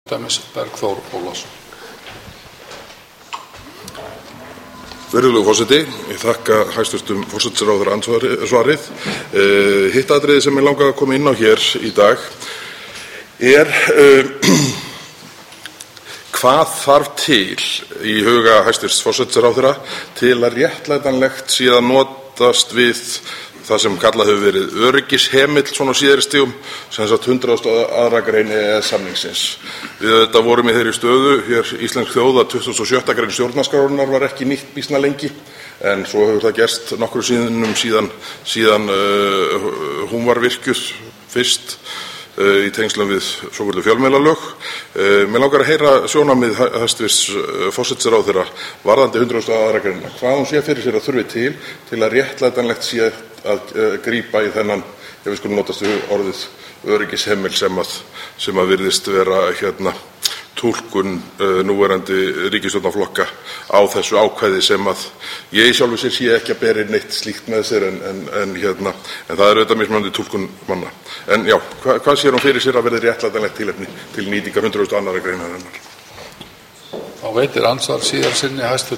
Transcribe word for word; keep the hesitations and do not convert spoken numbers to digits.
dæmis Bergþór Ólason. Virðulegur forseti, ég þakka hæstvirtum forsætisráðherra andsvarið. Uh, hitt atriði sem ég langaði að koma inn á hér í dag er uh, hvað þarf til í huga hæstvirts forsætisráðherra til að réttlætanlegt sé að notast við það sem kallað hefur verið öryggishemill svona á síðari stigum, sem sagt hundrað og aðra grein E E S-samningsins. Við þetta vorum í þeirri stöðu hér íslensk þjóð að tuttugasta og sjötta grein stjórnarskrárinnar var ekki nýtt býsna lengi, en svo hefur það gerst nokkrum sinnum síðan, síðan uh, hún var virkjuð fyrst uh, í tengslum við svokölluð fjölmiðlalög. Uh, mér langar að heyra sjónarmið hæstvirts forsætisráðherra varðandi hundrað og aðra greinina. Hvað hún sé fyrir sér að þurfi til til að réttlætanlegt sé að uh, grípa í þennan, ef við skulum notast við orðið öryggishemill sem að, sem að virðist vera hérna túlkun uh, núverandi ríkisstjórnarflokka á þessu ákvæði sem að ég sjálfur sér sé ekki að beri neitt slíkt með sér en, en, en, hérna, en það er auðvitað mismunandi túlkun manna. En já, hva, hvað sér hún fyrir sér að verði réttlætanlegt tilefni til nýtingar hundrað og aðra greinarinnar? Þá veitir andsvar síðar sinni hæstv.